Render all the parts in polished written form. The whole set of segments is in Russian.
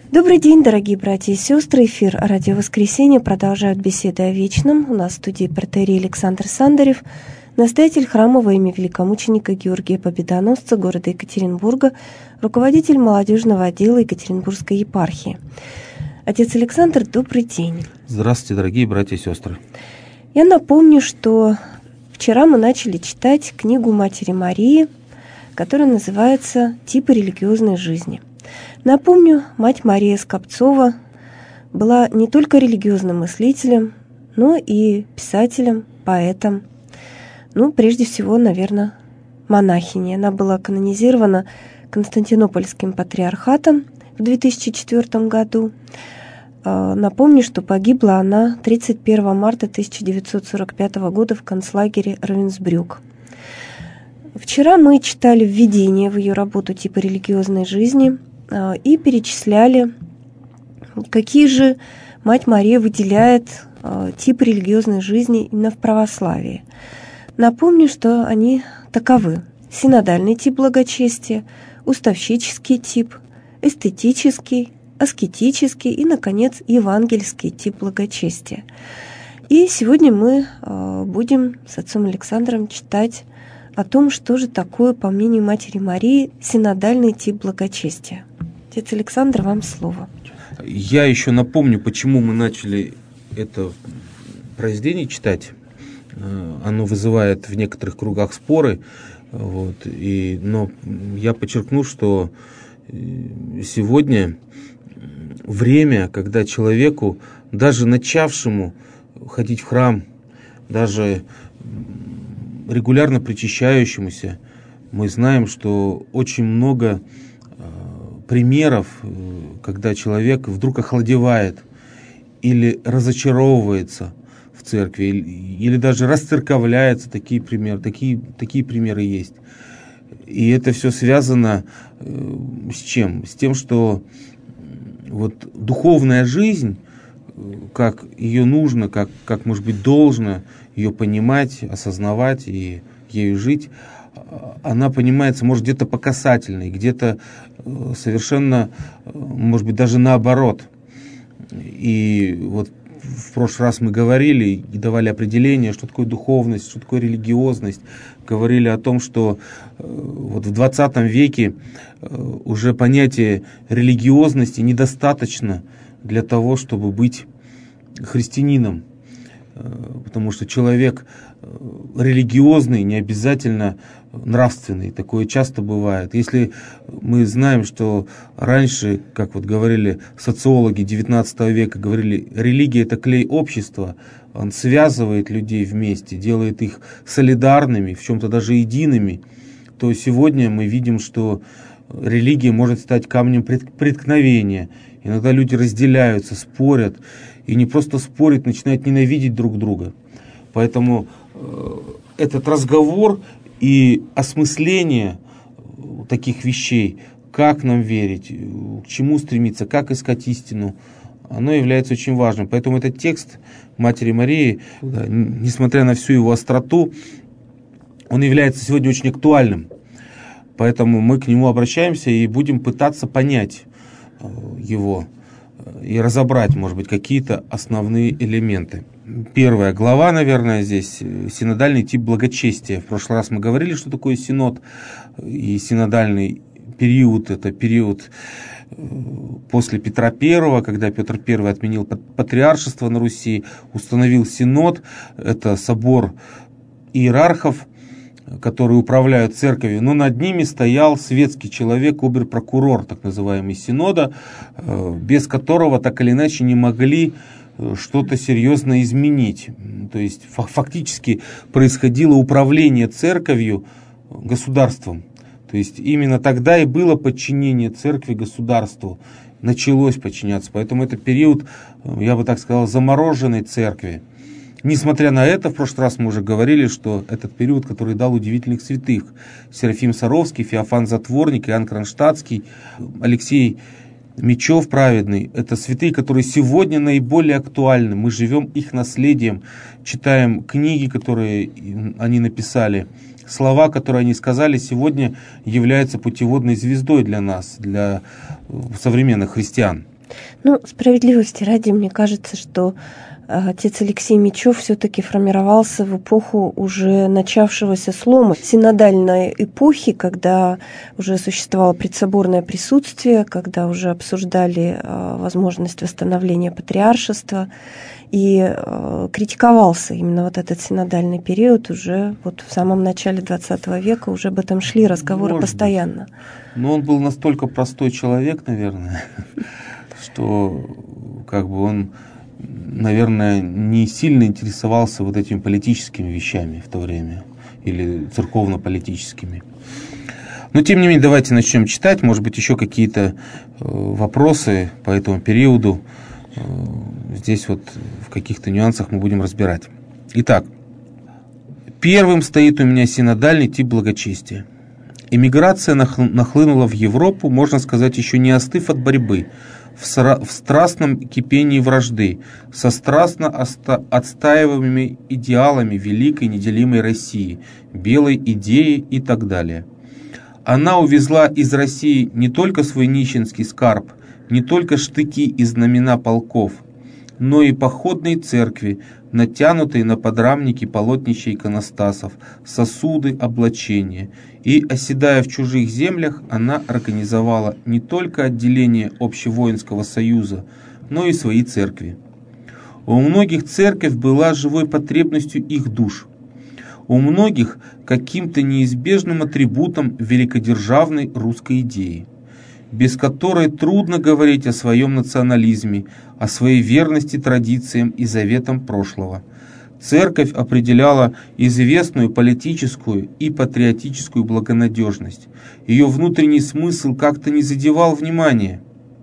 Добрый день, дорогие братья и сестры. Эфир «Радио Воскресенье» продолжают беседы о вечном. У нас в студии протоиерей Александр Сандарев, настоятель храма во имя великомученика Георгия Победоносца города Екатеринбурга, руководитель молодежного отдела Екатеринбургской епархии. Отец Александр, добрый день. Здравствуйте, дорогие братья и сестры. Я напомню, что вчера мы начали читать книгу Матери Марии, которая называется «Типы религиозной жизни». Напомню, мать Мария Скопцова была не только религиозным мыслителем, но и писателем, поэтом, прежде всего, наверное, монахиней. Она была канонизирована Константинопольским патриархатом в 2004 году. Напомню, что погибла она 31 марта 1945 года в концлагере Равенсбрюк. Вчера мы читали введение в ее работу «Типы религиозной жизни» и перечисляли, какие же мать Мария выделяет типы религиозной жизни именно в православии. Напомню, что они таковы: синодальный тип благочестия, уставщический тип, эстетический, аскетический и, наконец, евангельский тип благочестия. И сегодня мы будем с отцом Александром читать о том, что же такое, по мнению Матери Марии, синодальный тип благочестия. Отец Александр, вам слово. Я еще напомню, почему мы начали это произведение читать. Оно вызывает в некоторых кругах споры. Но я подчеркну, что сегодня время, когда человеку, даже начавшему ходить в храм, даже регулярно причащающемуся, мы знаем, что очень много примеров, когда человек вдруг охладевает или разочаровывается в церкви, или даже расцерковляется. Такие примеры есть. И это все связано с чем? С тем, что духовная жизнь, как ее нужно, как может быть должно ее понимать, осознавать и ею жить, она понимается, может, где-то по касательной, где-то совершенно, может быть, даже наоборот. И в прошлый раз мы говорили и давали определение, что такое духовность, что такое религиозность. Говорили о том, что в 20 веке уже понятие религиозности недостаточно для того, чтобы быть христианином. Потому что человек религиозный не обязательно нравственный. Такое часто бывает. Если мы знаем, что раньше, как говорили социологи XIX века, говорили, религия — это клей общества, он связывает людей вместе, делает их солидарными, в чем-то даже едиными, то сегодня мы видим, что религия может стать камнем преткновения. Иногда люди разделяются, спорят, и не просто спорят, начинают ненавидеть друг друга. Поэтому этот разговор и осмысление таких вещей, как нам верить, к чему стремиться, как искать истину, оно является очень важным. Поэтому этот текст Матери Марии, несмотря на всю его остроту, он является сегодня очень актуальным. Поэтому мы к нему обращаемся и будем пытаться понять его и разобрать, может быть, какие-то основные элементы. Первая глава, наверное, здесь синодальный тип благочестия. В прошлый раз мы говорили, что такое синод, и синодальный период — это период после Петра I, когда Петр I отменил патриаршество на Руси, установил синод, это собор иерархов, которые управляют церковью, но над ними стоял светский человек, обер-прокурор, так называемый синода, без которого так или иначе не могли что-то серьезно изменить. То есть фактически происходило управление церковью государством. То есть именно тогда и было подчинение церкви государству, началось подчиняться. Поэтому это период, я бы так сказал, замороженной церкви. Несмотря на это, в прошлый раз мы уже говорили, что этот период, который дал удивительных святых: Серафим Саровский, Феофан Затворник, Иоанн Кронштадтский, Алексей Мечев праведный, это святые, которые сегодня наиболее актуальны. Мы живем их наследием, читаем книги, которые они написали, слова, которые они сказали, сегодня являются путеводной звездой для нас, для современных христиан. Ну, справедливости ради, мне кажется, что отец Алексей Мечев все-таки формировался в эпоху уже начавшегося слома синодальной эпохи, когда уже существовало предсоборное присутствие, когда уже обсуждали возможность восстановления патриаршества, и критиковался именно вот этот синодальный период уже вот в самом начале XX века, уже об этом шли разговоры постоянно. Но он был настолько простой человек, наверное, что как бы он, наверное, не сильно интересовался вот этими политическими вещами в то время, или церковно-политическими. Но, тем не менее, давайте начнем читать. Может быть, еще какие-то вопросы по этому периоду. Здесь вот в каких-то нюансах мы будем разбирать. Итак, первым стоит у меня синодальный тип благочестия. Эмиграция нахлынула в Европу, можно сказать, еще не остыв от борьбы, в страстном кипении вражды, со страстно отстаиваемыми идеалами великой неделимой России, белой идеи и так далее. Она увезла из России не только свой нищенский скарб, не только штыки и знамена полков, но и походные церкви, натянутые на подрамники полотнища иконостасов, сосуды, облачения. И, оседая в чужих землях, она организовала не только отделение Общевоинского союза, но и свои церкви. У многих церковь была живой потребностью их душ. У многих каким-то неизбежным атрибутом великодержавной русской идеи, без которой трудно говорить о своем национализме, о своей верности традициям и заветам прошлого. Церковь определяла известную политическую и патриотическую благонадежность. Ее внутренний смысл как-то не задевал внимания.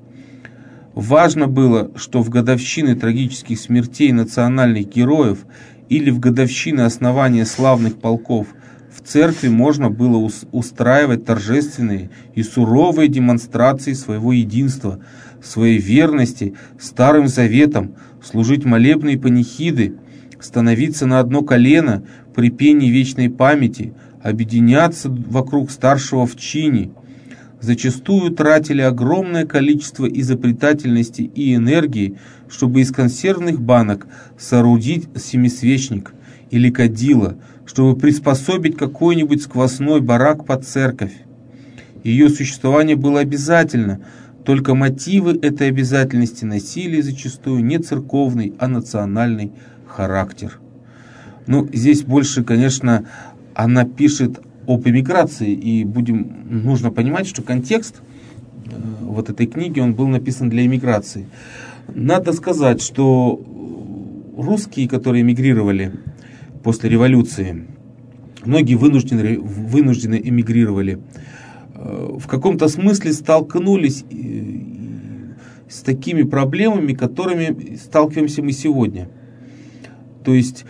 Важно было, что в годовщины трагических смертей национальных героев или в годовщины основания славных полков в церкви можно было устраивать торжественные и суровые демонстрации своего единства, своей верности Старым Заветам, служить молебные панихиды, становиться на одно колено при пении вечной памяти, объединяться вокруг старшего в чине. Зачастую тратили огромное количество изобретательности и энергии, чтобы из консервных банок соорудить семисвечник или кадило, чтобы приспособить какой-нибудь сквозной барак под церковь. Ее существование было обязательно, только мотивы этой обязательности носили зачастую не церковный, а национальный характер. Ну, здесь больше, конечно, она пишет об эмиграции, и нужно понимать, что контекст вот этой книги, он был написан для эмиграции. Надо сказать, что русские, которые эмигрировали после революции, многие вынуждены эмигрировали, в каком-то смысле столкнулись с такими проблемами, которыми сталкиваемся мы сегодня. То есть,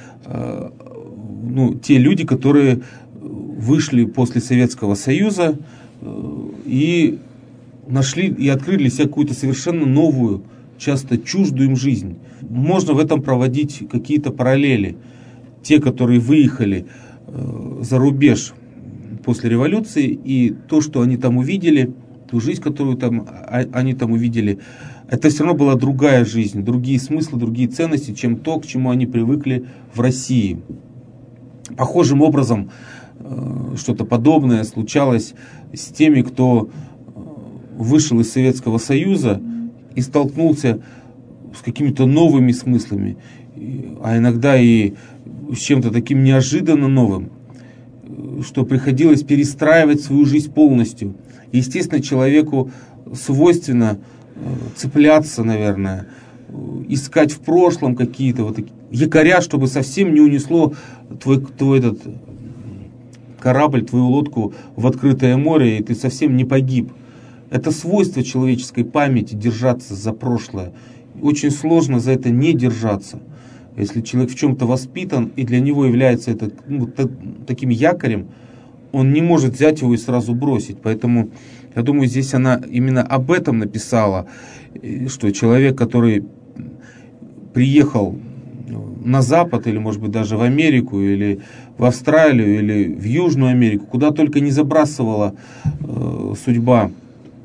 те люди, которые вышли после Советского Союза и нашли и открыли для себя какую-то совершенно новую, часто чуждую им жизнь. Можно в этом проводить какие-то параллели. Те, которые выехали за рубеж после революции, и то, что они там увидели, ту жизнь, которую они там увидели, это все равно была другая жизнь, другие смыслы, другие ценности, чем то, к чему они привыкли в России. Похожим образом что-то подобное случалось с теми, кто вышел из Советского Союза и столкнулся с какими-то новыми смыслами, а иногда и с чем-то таким неожиданно новым, что приходилось перестраивать свою жизнь полностью. Естественно, человеку свойственно цепляться, наверное, искать в прошлом какие-то вот якоря, чтобы совсем не унесло твой этот корабль, твою лодку в открытое море, и ты совсем не погиб. Это свойство человеческой памяти — держаться за прошлое. Очень сложно за это не держаться. Если человек в чем-то воспитан, и для него является это таким якорем, он не может взять его и сразу бросить. Поэтому, я думаю, здесь она именно об этом написала, что человек, который приехал на Запад, или, может быть, даже в Америку, или в Австралию, или в Южную Америку, куда только не забрасывала судьба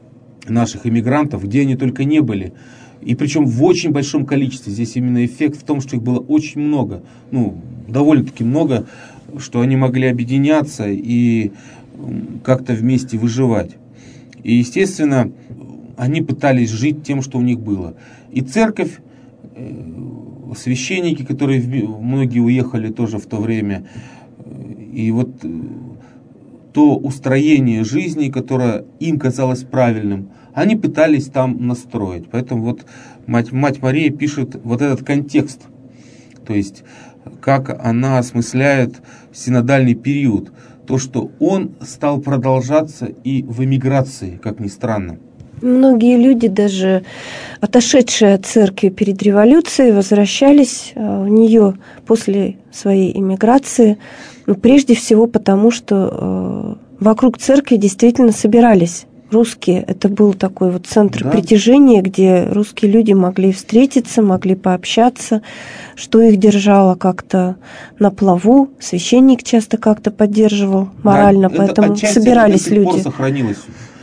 наших иммигрантов, где они только не были. И причем в очень большом количестве. Здесь именно эффект в том, что их было очень много. Довольно-таки много, что они могли объединяться и как-то вместе выживать. И, естественно, они пытались жить тем, что у них было. И церковь, священники, которые многие уехали тоже в то время, и вот то устроение жизни, которое им казалось правильным, они пытались там настроить. Поэтому вот Мать Мария пишет вот этот контекст, то есть как она осмысляет синодальный период, то, что он стал продолжаться и в эмиграции, как ни странно. Многие люди, даже отошедшие от церкви перед революцией, возвращались в нее после своей эмиграции, прежде всего потому, что вокруг церкви действительно собирались русские. Это был такой вот центр притяжения, где русские люди могли встретиться, могли пообщаться, что их держало как-то на плаву. Священник часто как-то поддерживал морально, поэтому собирались люди. Это сохранилось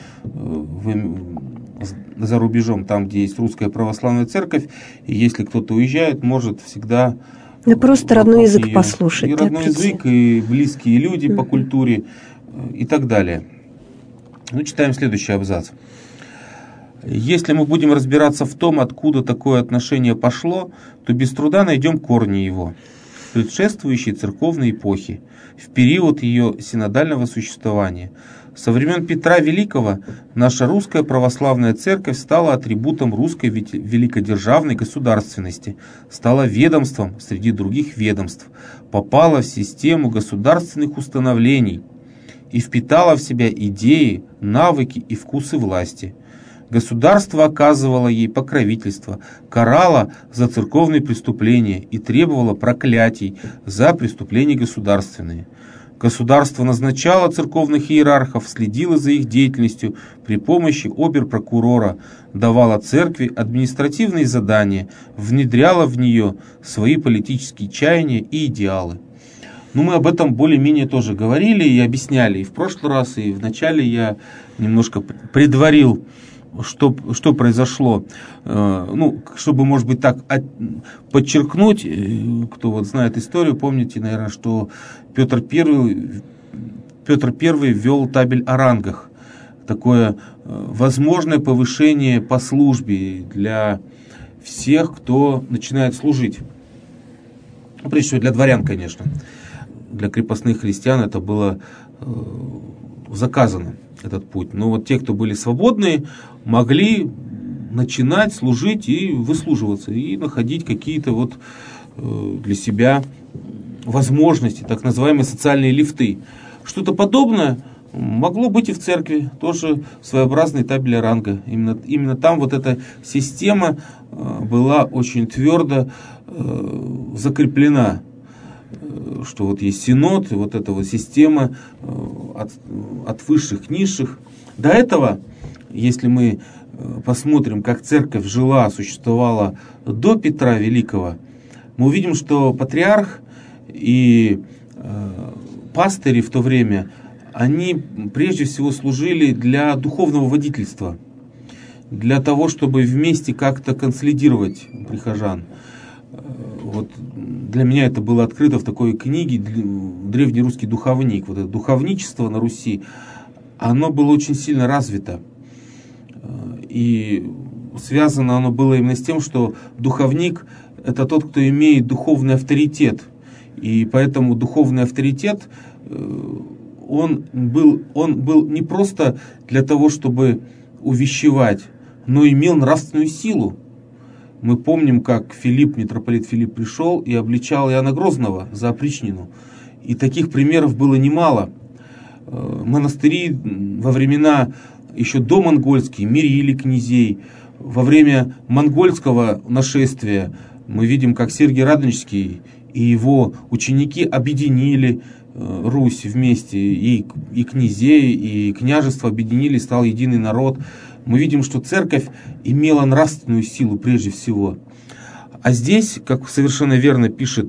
за рубежом, там, где есть русская православная церковь, и если кто-то уезжает, может всегда... Да просто родной язык послушать. И родной язык, и близкие люди по культуре, и так далее. Читаем следующий абзац. Если мы будем разбираться в том, откуда такое отношение пошло, то без труда найдем корни его, предшествующие церковной эпохи, в период ее синодального существования. Со времен Петра Великого наша русская православная церковь стала атрибутом русской великодержавной государственности, стала ведомством среди других ведомств, попала в систему государственных установлений и впитала в себя идеи, навыки и вкусы власти. Государство оказывало ей покровительство, карало за церковные преступления и требовало проклятий за преступления государственные. Государство назначало церковных иерархов, следило за их деятельностью при помощи обер-прокурора, давало церкви административные задания, внедряло в нее свои политические чаяния и идеалы. Мы об этом более-менее тоже говорили и объясняли и в прошлый раз, и в начале я немножко предварил, что произошло. Чтобы, может быть, так подчеркнуть, кто вот знает историю, помните, наверное, что Петр I ввел табель о рангах. Такое возможное повышение по службе для всех, кто начинает служить. Прежде всего для дворян, конечно. Для крепостных христиан это было заказано, этот путь. Но вот те, кто были свободные, могли начинать служить и выслуживаться, и находить какие-то вот для себя возможности, так называемые социальные лифты. Что-то подобное могло быть и в церкви, тоже своеобразный табель ранга. Именно там вот эта система была очень твердо закреплена, что вот есть синод, и вот эта вот система от высших к низших. До этого, если мы посмотрим, как церковь жила, существовала до Петра Великого, мы увидим, что патриарх и пастыри в то время, они прежде всего служили для духовного водительства, для того, чтобы вместе как-то консолидировать прихожан. Вот для меня это было открыто в такой книге «Древнерусский духовник». Вот это духовничество на Руси, оно было очень сильно развито. И связано оно было именно с тем, что духовник – это тот, кто имеет духовный авторитет. И поэтому духовный авторитет, он был не просто для того, чтобы увещевать, но имел нравственную силу. Мы помним, как митрополит Филипп пришел и обличал Иоанна Грозного за опричнину. И таких примеров было немало. Монастыри во времена еще до монгольские мирили князей. Во время монгольского нашествия мы видим, как Сергий Радонежский и его ученики объединили Русь вместе. И князей, и княжество объединили, стал единый народ. Мы видим, что церковь имела нравственную силу прежде всего. А здесь, как совершенно верно пишет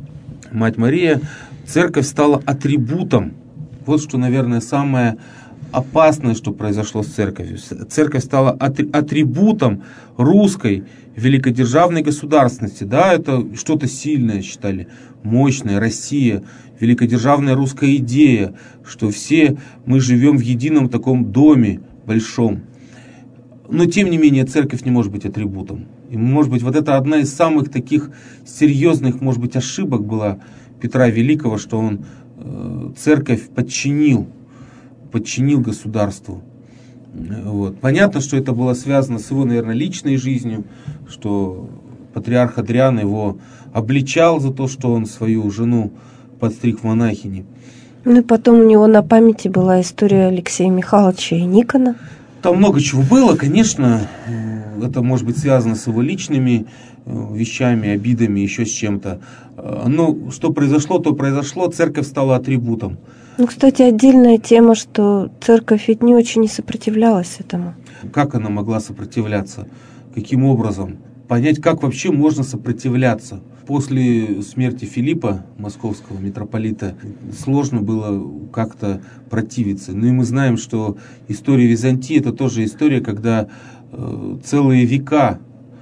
Мать Мария, церковь стала атрибутом. Вот что, наверное, самое опасное, что произошло с церковью. Церковь стала атрибутом русской великодержавной государственности. Да, это что-то сильное считали, мощное, Россия, великодержавная русская идея, что все мы живем в едином таком доме большом. Но, тем не менее, церковь не может быть атрибутом. И, может быть, вот это одна из самых таких серьезных, может быть, ошибок была Петра Великого, что он церковь подчинил государству. Вот. Понятно, что это было связано с его, наверное, личной жизнью, что патриарх Адриан его обличал за то, что он свою жену подстриг в монахини. Ну и потом у него на памяти была история Алексея Михайловича и Никона. Там много чего было, конечно, это может быть связано с его личными вещами, обидами, еще с чем-то. Но что произошло, то произошло, церковь стала атрибутом. Ну, кстати, отдельная тема, что церковь ведь не очень и сопротивлялась этому. Как она могла сопротивляться? Каким образом? Понять, как вообще можно сопротивляться. После смерти Филиппа, московского митрополита, сложно было как-то противиться. Ну и мы знаем, что история Византии – это тоже история, когда целые века,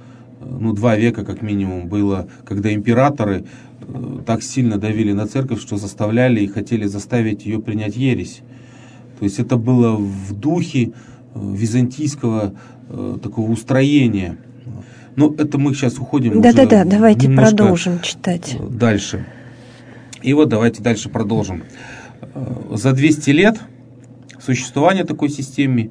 2 века как минимум было, когда императоры так сильно давили на церковь, что заставляли и хотели заставить ее принять ересь. То есть это было в духе византийского такого устроения. Но это мы сейчас уходим. Да-да-да, давайте продолжим читать. Дальше. И вот давайте дальше продолжим. За 200 лет существования такой системы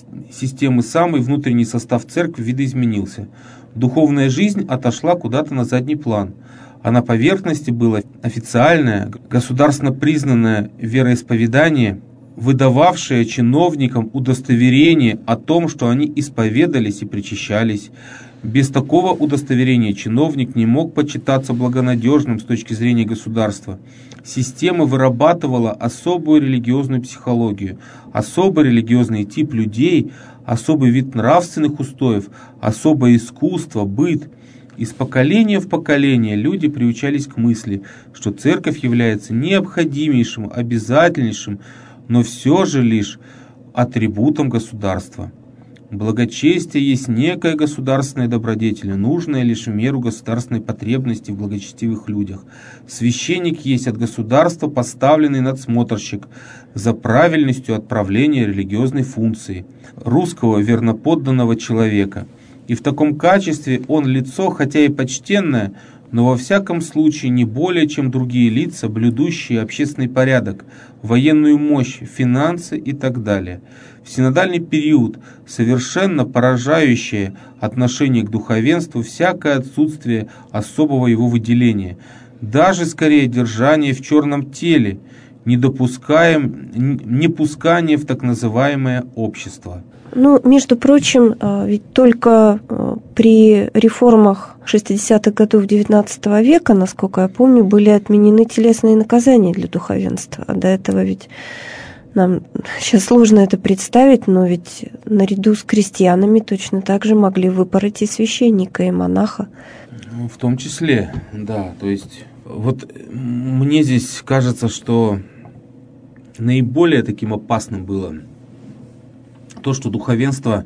самый внутренний состав церкви видоизменился. Духовная жизнь отошла куда-то на задний план. А на поверхности было официальное, государственно признанное вероисповедание, выдававшее чиновникам удостоверение о том, что они исповедались и причащались. Без такого удостоверения чиновник не мог почитаться благонадежным с точки зрения государства. Система вырабатывала особую религиозную психологию, особый религиозный тип людей, особый вид нравственных устоев, особое искусство, быт. Из поколения в поколение люди приучались к мысли, что церковь является необходимейшим, обязательнейшим, но все же лишь атрибутом государства. Благочестие есть некая государственная добродетель, нужная лишь в меру государственной потребности в благочестивых людях. Священник есть от государства поставленный надсмотрщик за правильностью отправления религиозной функции русского верноподданного человека. И в таком качестве он лицо, хотя и почтенное, но во всяком случае не более, чем другие лица, блюдущие общественный порядок, военную мощь, финансы и так далее. В синодальный период совершенно поражающее отношение к духовенству всякое отсутствие особого его выделения, даже скорее держание в черном теле, не пускание в так называемое общество. Ну, между прочим, ведь только при реформах 60-х годов XIX века, насколько я помню, были отменены телесные наказания для духовенства. А до этого ведь нам сейчас сложно это представить, но ведь наряду с крестьянами точно так же могли выпороть и священника, и монаха. В том числе, да. То есть вот мне здесь кажется, что наиболее таким опасным было то, что духовенство,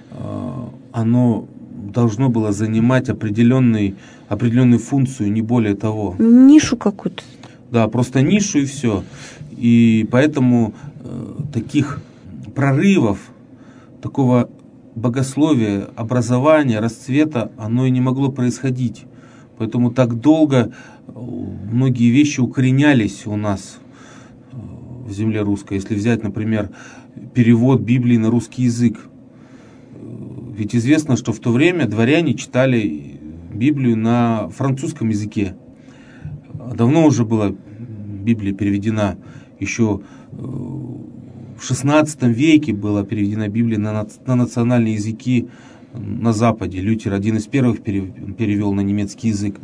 оно должно было занимать определенную функцию, не более того. Нишу какую-то. Да, просто нишу и все. И поэтому таких прорывов, такого богословия, образования, расцвета, оно и не могло происходить. Поэтому так долго многие вещи укоренялись у нас в земле русской. Если взять, например, перевод Библии на русский язык. Ведь известно, что в то время дворяне читали Библию на французском языке. Давно уже была Библия переведена. Еще в XVI веке была переведена Библия на национальные языки на Западе. Лютер один из первых перевел на немецкий язык.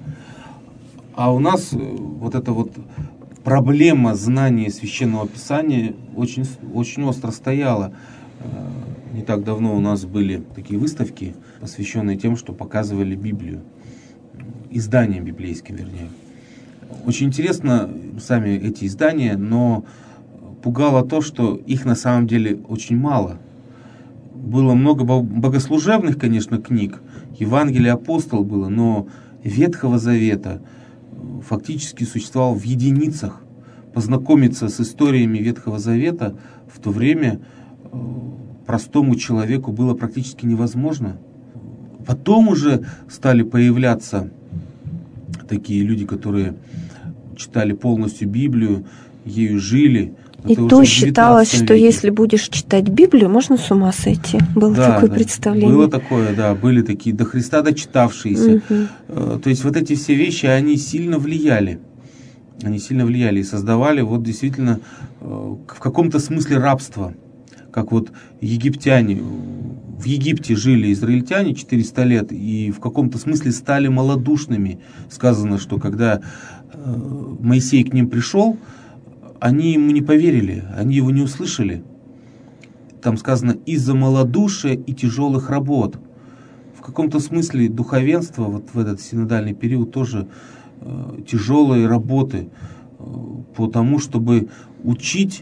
А у нас вот эта вот проблема знания Священного Писания очень, очень остро стояла. Не так давно у нас были такие выставки, посвященные тем, что показывали Библию. Изданиям библейским, вернее. Очень интересно сами эти издания, но пугало то, что их на самом деле очень мало. Было много богослужебных, конечно, книг, Евангелие, Апостол было, но Ветхого Завета фактически существовал в единицах. Познакомиться с историями Ветхого Завета в то время простому человеку было практически невозможно. Потом уже стали появляться такие люди, которые читали полностью Библию, ею жили. И то считалось, что если будешь читать Библию, можно с ума сойти. Было такое представление. Было такое, да. Были такие до Христа дочитавшиеся. То есть вот эти все вещи, они сильно влияли. Они сильно влияли и создавали вот действительно в каком-то смысле рабство. Как вот египтяне. В Египте жили израильтяне 400 лет и в каком-то смысле стали малодушными. Сказано, что когда Моисей к ним пришел, они ему не поверили, они его не услышали. Там сказано из-за малодушия и тяжелых работ. В каком-то смысле духовенство вот в этот синодальный период тоже тяжелые работы по тому, чтобы учить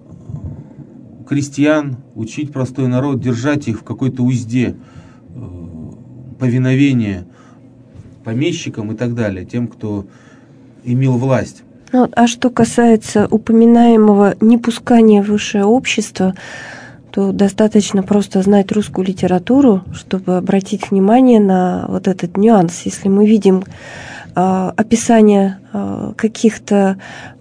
крестьян, учить простой народ, держать их в какой-то узде, повиновения помещикам и так далее, тем, кто имел власть. А что касается упоминаемого непускания в высшее общество, то достаточно просто знать русскую литературу, чтобы обратить внимание на вот этот нюанс. Если мы видим описание каких-то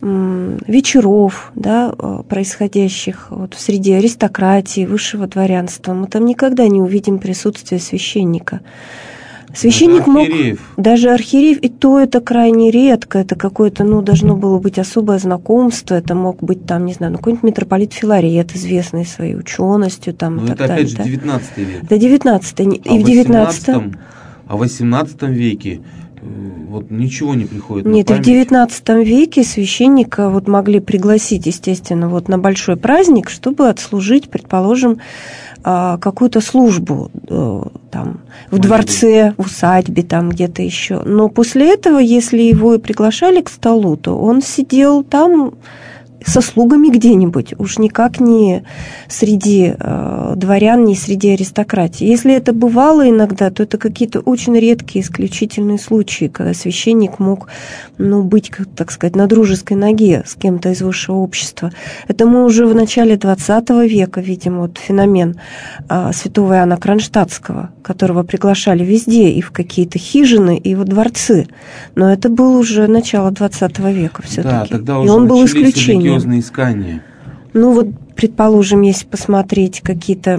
вечеров, да, происходящих вот в среде аристократии, высшего дворянства, мы там никогда не увидим присутствие священника. Священник мог, даже архиереев, и то это крайне редко, это какое-то, должно было быть особое знакомство, это мог быть там, не знаю, какой-нибудь митрополит Филарет, известный своей ученостью, там, и так это далее. Опять же 19 век. Да, 19 и в 19-м. А в 18 веке вот ничего не приходит Нет, на в 19 веке священника вот могли пригласить, естественно, вот на большой праздник, чтобы отслужить, предположим, какую-то службу там, в дворце, в усадьбе, там где-то еще. Но после этого, если его и приглашали к столу, то он сидел там со слугами где-нибудь, уж никак не среди дворян, не среди аристократии. Если это бывало иногда, то это какие-то очень редкие, исключительные случаи, когда священник мог быть, так сказать, на дружеской ноге с кем-то из высшего общества. Это мы уже в начале XX века видим вот феномен святого Иоанна Кронштадтского, которого приглашали везде, и в какие-то хижины, и во дворцы. Но это было уже начало XX века все-таки. Да, тогда и он был исключением. Искания. Вот, предположим, если посмотреть какие-то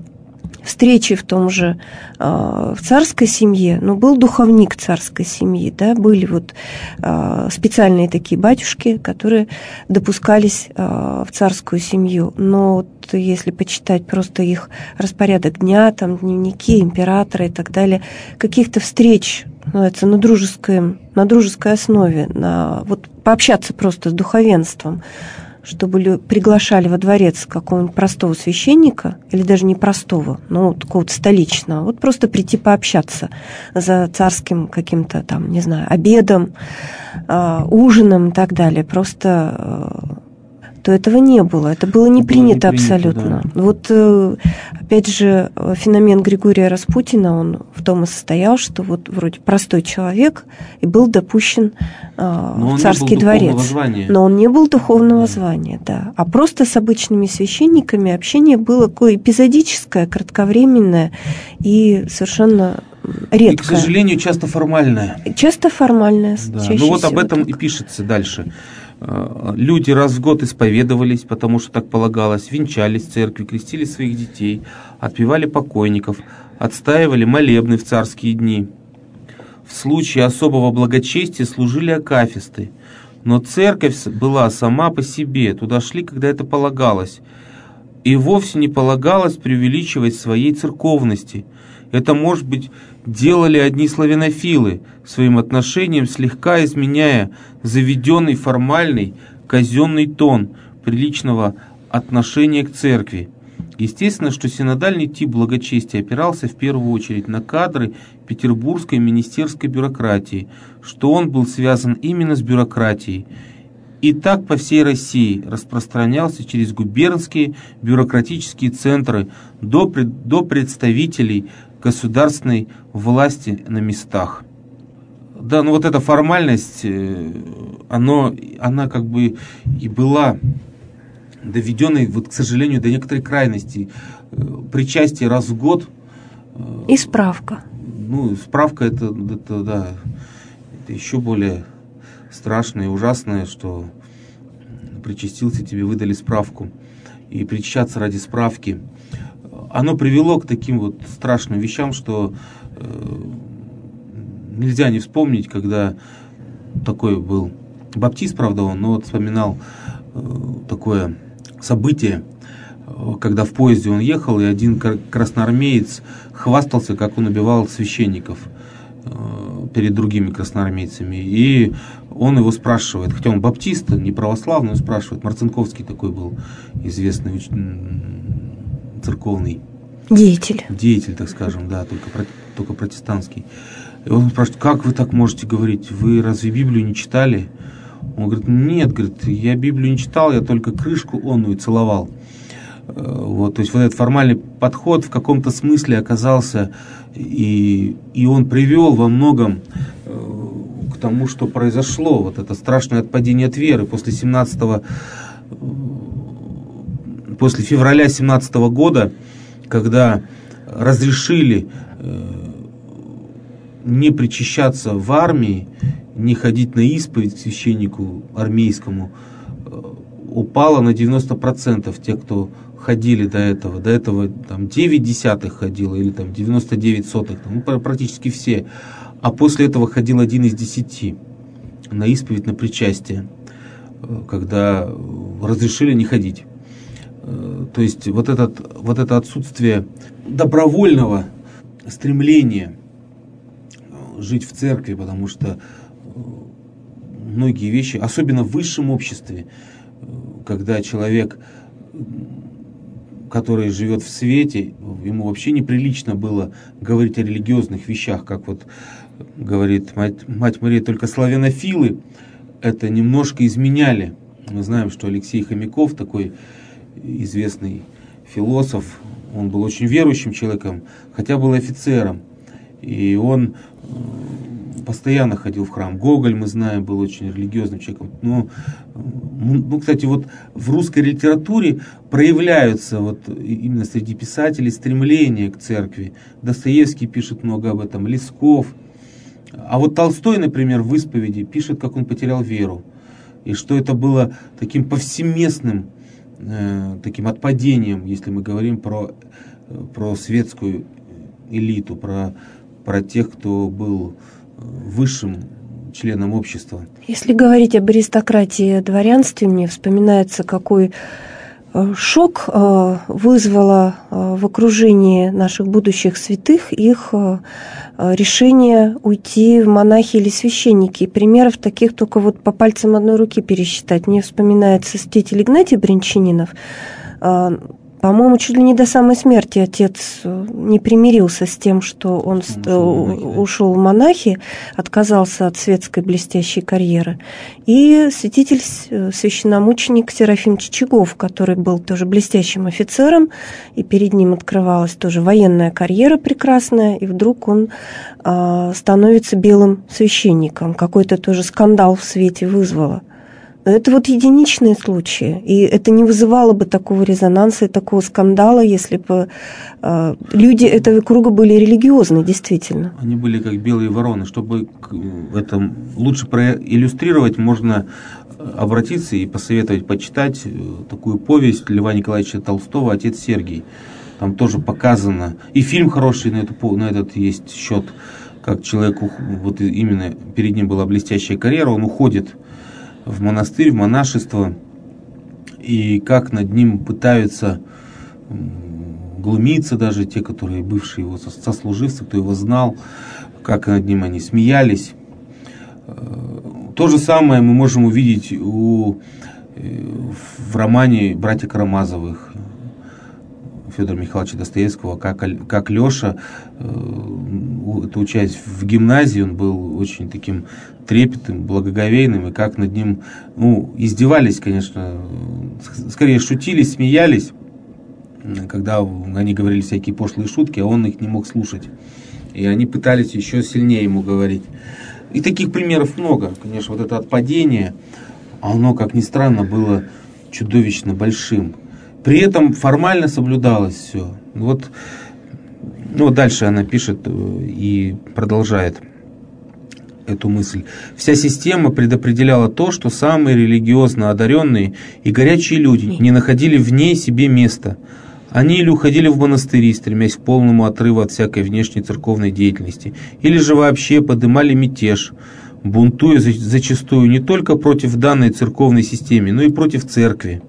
встречи в том же в царской семье, был духовник царской семьи, да, были вот специальные такие батюшки, которые допускались в царскую семью. Но вот если почитать просто их распорядок дня, там дневники императора и так далее, каких-то встреч, это на дружеской основе, вот пообщаться просто с духовенством, чтобы приглашали во дворец какого-нибудь простого священника, или даже не простого, но такого-то столичного, вот просто прийти пообщаться за царским каким-то там, не знаю, обедом, ужином и так далее, просто то этого не было. Это было не принято абсолютно. Да. Вот, опять же, феномен Григория Распутина, он в том и состоял, что вот вроде простой человек и был допущен в царский дворец. Но он не был духовного звания, да. А просто с обычными священниками общение было такое эпизодическое, кратковременное и совершенно редкое. И, к сожалению, часто формальное. Часто формальное. Да. Вот об этом так и пишется дальше. Люди раз в год исповедовались, потому что так полагалось, венчались в церкви, крестили своих детей, отпевали покойников, отстаивали молебны в царские дни. В случае особого благочестия служили акафисты, но церковь была сама по себе, туда шли, когда это полагалось, и вовсе не полагалось преувеличивать своей церковности. Это, может быть, делали одни славянофилы, своим отношением слегка изменяя заведенный формальный казенный тон приличного отношения к церкви. Естественно, что синодальный тип благочестия опирался в первую очередь на кадры петербургской министерской бюрократии, что он был связан именно с бюрократией и так по всей России распространялся через губернские бюрократические центры до представителей государственной власти на местах. Да, ну вот эта формальность, она как бы и была доведенной, вот, к сожалению, до некоторой крайности. Причастие раз в год. И справка. Ну, справка это еще более страшное и ужасное, что причастился, тебе выдали справку. И причащаться ради справки. Оно привело к таким вот страшным вещам, что нельзя не вспомнить, когда такой был баптист, правда, он, но вот вспоминал такое событие, когда в поезде он ехал, и один красноармеец хвастался, как он убивал священников перед другими красноармейцами. И он его спрашивает, хотя он баптист, не православный, он спрашивает, Марцинковский такой был известный церковный деятель, так скажем, да, только протестантский. И он спрашивает, как вы так можете говорить, вы разве Библию не читали? Он говорит, нет, говорит, я Библию не читал, я только крышку онную целовал. Вот, то есть вот этот формальный подход в каком-то смысле оказался, и он привел во многом к тому, что произошло, вот это страшное отпадение от веры после февраля 17 года, когда разрешили не причащаться в армии, не ходить на исповедь к священнику армейскому, упало на 90% тех, кто ходили до этого. До этого там 9 десятых ходило, или там 99 сотых, ну, практически все. А после этого ходил 1 из 10 на исповедь, на причастие, когда разрешили не ходить. То есть вот это отсутствие добровольного стремления жить в церкви, потому что многие вещи, особенно в высшем обществе, когда человек, который живет в свете, ему вообще неприлично было говорить о религиозных вещах, как вот говорит мать Мария, только славянофилы это немножко изменяли. Мы знаем, что Алексей Хомяков, такой известный философ, он был очень верующим человеком, хотя был офицером, и он постоянно ходил в храм. Гоголь, мы знаем, был очень религиозным человеком. Ну, кстати, вот в русской литературе проявляются вот именно среди писателей стремления к церкви. Достоевский пишет много об этом, Лесков. А вот Толстой, например, в «Исповеди» пишет, как он потерял веру. И что это было таким повсеместным таким отпадением, если мы говорим про светскую элиту, про тех, кто был высшим членом общества. Если говорить об аристократии и дворянстве, мне вспоминается, какой шок вызвало в окружении наших будущих святых их решение уйти в монахи или священники. И примеров таких только вот по пальцам одной руки пересчитать. Мне вспоминается святитель Игнатий Брянчанинов. По-моему, чуть ли не до самой смерти отец не примирился с тем, что он ушел в монахи, отказался от светской блестящей карьеры. И святитель, священномученик Серафим Чичагов, который был тоже блестящим офицером, и перед ним открывалась тоже военная карьера прекрасная, и вдруг он становится белым священником. Какой-то тоже скандал в свете вызвало. Это вот единичные случаи, и это не вызывало бы такого резонанса и такого скандала, если бы люди этого круга были религиозны, действительно. Они были как белые вороны. Чтобы это лучше проиллюстрировать, можно обратиться и посоветовать почитать такую повесть Льва Николаевича Толстого «Отец Сергий». Там тоже показано, и фильм хороший на этот есть счет, как человеку, вот именно перед ним была блестящая карьера, он уходит в монастырь, в монашество, и как над ним пытаются глумиться даже те, которые бывшие его сослуживцы, кто его знал, как над ним они смеялись. То же самое мы можем увидеть в романе «Братья Карамазовых». Федора Михайловича Достоевского, как Леша, учась в гимназии, он был очень таким трепетным, благоговейным, и как над ним издевались, конечно, скорее шутили, смеялись, когда они говорили всякие пошлые шутки, а он их не мог слушать. И они пытались еще сильнее ему говорить. И таких примеров много. Конечно, вот это отпадение, оно, как ни странно, было чудовищно большим. При этом формально соблюдалось все. Вот дальше она пишет и продолжает эту мысль. Вся система предопределяла то, что самые религиозно одаренные и горячие люди не находили в ней себе места. Они или уходили в монастыри, стремясь к полному отрыву от всякой внешней церковной деятельности, или же вообще подымали мятеж, бунтуя зачастую не только против данной церковной системы, но и против церкви.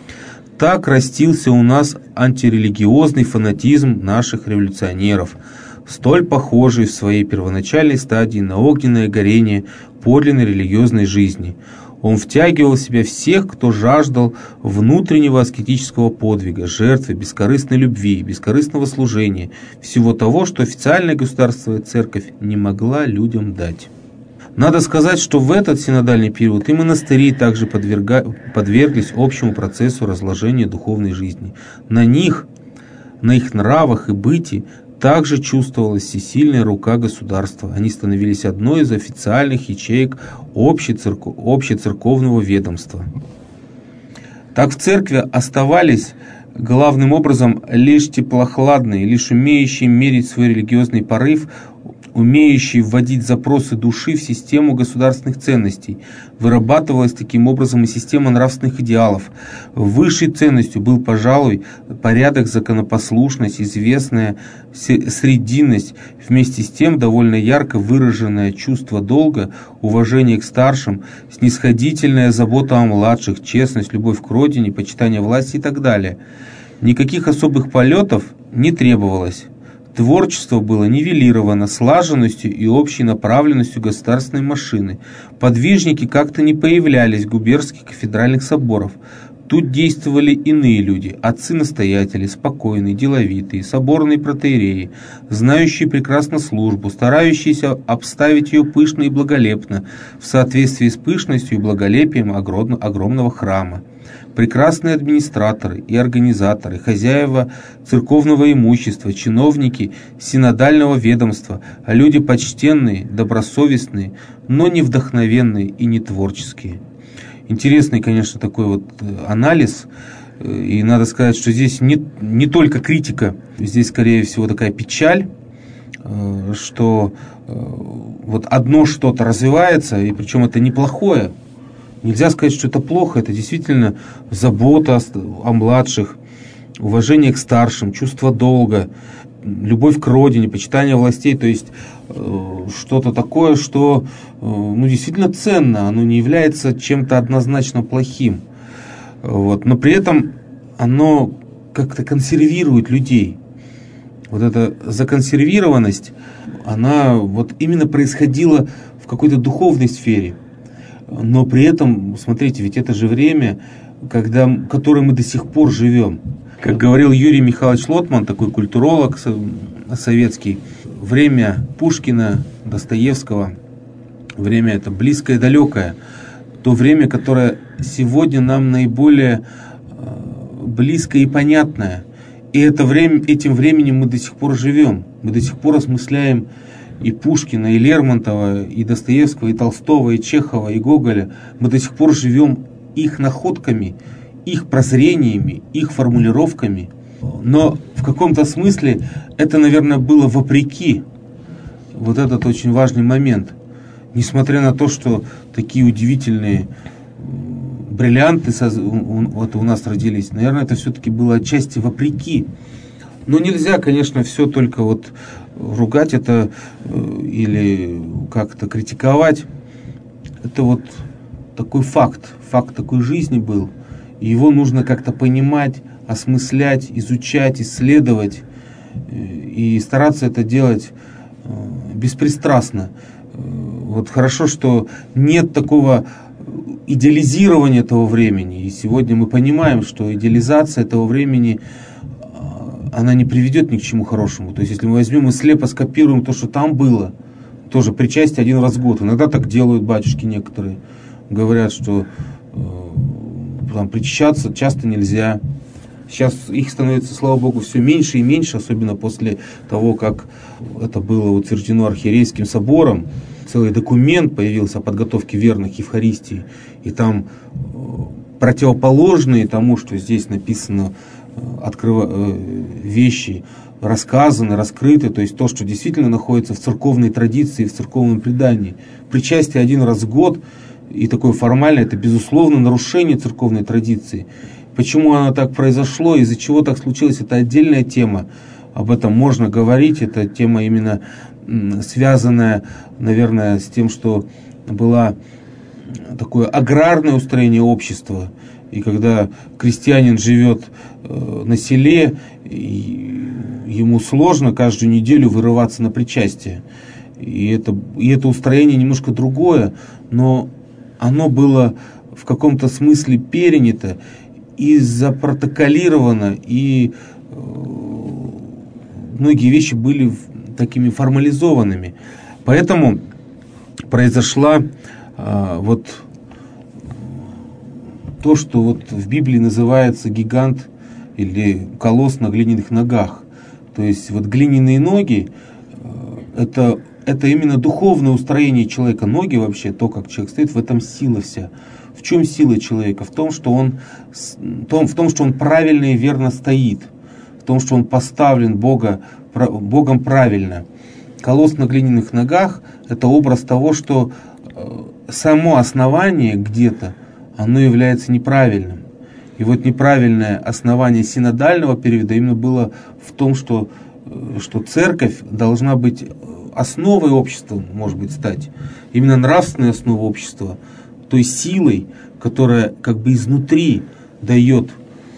Так растился у нас антирелигиозный фанатизм наших революционеров, столь похожий в своей первоначальной стадии на огненное горение подлинной религиозной жизни. Он втягивал в себя всех, кто жаждал внутреннего аскетического подвига, жертвы, бескорыстной любви, бескорыстного служения, всего того, что официальная государственная церковь не могла людям дать. Надо сказать, что в этот синодальный период и монастыри также подверглись общему процессу разложения духовной жизни. На них, на их нравах и быте также чувствовалась всесильная рука государства. Они становились одной из официальных ячеек общецерковного ведомства. Так в церкви оставались главным образом лишь теплохладные, лишь умеющие мерить свой религиозный порыв, умеющие вводить запросы души в систему государственных ценностей. Вырабатывалась таким образом и система нравственных идеалов. Высшей ценностью был, пожалуй, порядок, законопослушность, известная срединность, вместе с тем довольно ярко выраженное чувство долга, уважение к старшим, снисходительная забота о младших, честность, любовь к родине, почитание власти и так далее. Никаких особых полетов не требовалось. Творчество было нивелировано слаженностью и общей направленностью государственной машины. Подвижники как-то не появлялись в губернских кафедральных соборах. Тут действовали иные люди, отцы-настоятели, спокойные, деловитые, соборные протоиереи, знающие прекрасно службу, старающиеся обставить ее пышно и благолепно, в соответствии с пышностью и благолепием огромного храма. Прекрасные администраторы и организаторы, хозяева церковного имущества, чиновники синодального ведомства, люди почтенные, добросовестные, но не вдохновенные и не творческие. Интересный, конечно, такой вот анализ, и надо сказать, что здесь не только критика, здесь, скорее всего, такая печаль, что вот одно что-то развивается, и причем это неплохое. Нельзя сказать, что это плохо, это действительно забота о младших, уважение к старшим, чувство долга, любовь к родине, почитание властей, то есть что-то такое, что действительно ценно, оно не является чем-то однозначно плохим. Вот. Но при этом оно как-то консервирует людей. Вот эта законсервированность, она вот именно происходила в какой-то духовной сфере. Но при этом, смотрите, ведь это же время, которое мы до сих пор живем. Как говорил Юрий Михайлович Лотман, такой культуролог советский, время Пушкина, Достоевского, время это близкое и далекое, то время, которое сегодня нам наиболее близкое и понятное. И этим временем мы до сих пор живем, мы до сих пор осмысляем и Пушкина, и Лермонтова, и Достоевского, и Толстого, и Чехова, и Гоголя. Мы до сих пор живем их находками, их прозрениями, их формулировками. Но в каком-то смысле это, наверное, было вопреки. Вот этот очень важный момент. Несмотря на то, что такие удивительные бриллианты вот у нас родились, наверное, это все-таки было отчасти вопреки. Но нельзя, конечно, все только вот ругать это или как-то критиковать. Это вот такой факт такой жизни был. И его нужно как-то понимать, осмыслять, изучать, исследовать и стараться это делать беспристрастно. Вот хорошо, что нет такого идеализирования того времени. И сегодня мы понимаем, что идеализация этого времени она не приведет ни к чему хорошему. То есть, если мы возьмем и слепо скопируем то, что там было, тоже причастие один раз в год. Иногда так делают батюшки некоторые. Говорят, что там причащаться часто нельзя. Сейчас их становится, слава Богу, все меньше и меньше, особенно после того, как это было утверждено Архиерейским собором. Целый документ появился о подготовке верных к Евхаристии. И там противоположные тому, что здесь написано, вещи рассказаны, раскрыты, то есть то, что действительно находится в церковной традиции, в церковном предании. Причастие один раз в год, и такое формальное, это безусловно нарушение церковной традиции. Почему оно так произошло, из-за чего так случилось, это отдельная тема. Об этом можно говорить, это тема именно связанная, наверное, с тем, что было такое аграрное устроение общества. И когда крестьянин живет на селе, ему сложно каждую неделю вырываться на причастие. И это устроение немножко другое, но оно было в каком-то смысле перенято и запротоколировано, и многие вещи были такими формализованными. Поэтому произошла вот то, что вот в Библии называется гигант или колосс на глиняных ногах. То есть вот глиняные ноги это именно духовное устроение человека. Ноги вообще, то, как человек стоит, в этом сила вся. В чем сила человека? В том, что он правильно и верно стоит. В том, что он поставлен Богом правильно. Колосс на глиняных ногах – это образ того, что само основание где-то, оно является неправильным. И вот неправильное основание синодального периода именно было в том, что церковь должна быть основой общества, может быть, стать. Именно нравственной основой общества, той силой, которая как бы изнутри дает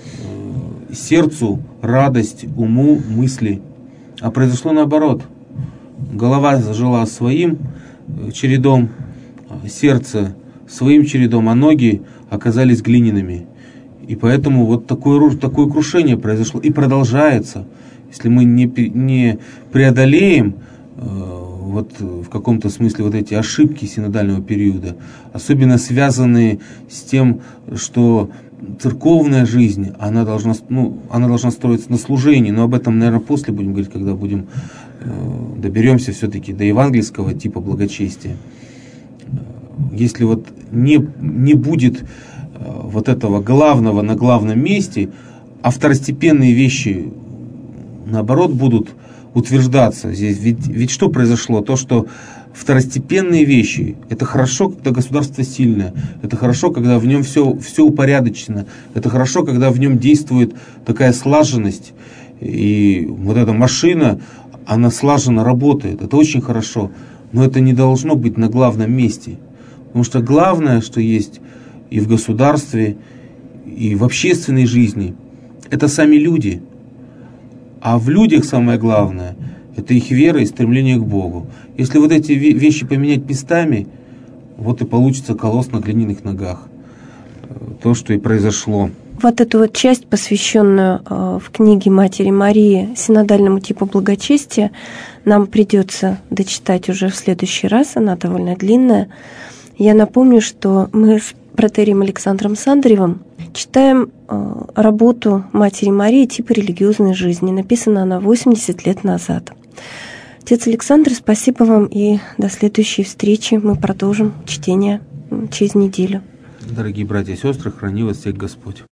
сердцу радость, уму, мысли. А произошло наоборот. Голова зажила своим чередом, сердце своим чередом, а ноги оказались глиняными. И поэтому вот такое крушение произошло и продолжается. Если мы не преодолеем вот в каком-то смысле вот эти ошибки синодального периода, особенно связанные с тем, что церковная жизнь, она должна строиться на служении, но об этом, наверное, после будем говорить, когда доберемся все-таки до евангельского типа благочестия. Если вот не будет вот этого главного на главном месте, а второстепенные вещи, наоборот, будут утверждаться. Здесь ведь что произошло? То, что второстепенные вещи, это хорошо, когда государство сильное, это хорошо, когда в нем все упорядочено, это хорошо, когда в нем действует такая слаженность, и вот эта машина, она слаженно работает, это очень хорошо, но это не должно быть на главном месте, потому что главное, что есть и в государстве, и в общественной жизни, это сами люди. А в людях самое главное – это их вера и стремление к Богу. Если вот эти вещи поменять местами, вот и получится колосс на глиняных ногах. То, что и произошло. Вот эту вот часть, посвященную в книге Матери Марии синодальному типу благочестия, нам придется дочитать уже в следующий раз, она довольно длинная. Я напомню, что мы с протоиереем Александром Сандревым читаем работу Матери Марии «Типы религиозной жизни». Написана она 80 лет назад. Отец Александр, спасибо вам, и до следующей встречи. Мы продолжим чтение через неделю. Дорогие братья и сестры, храни вас всех Господь.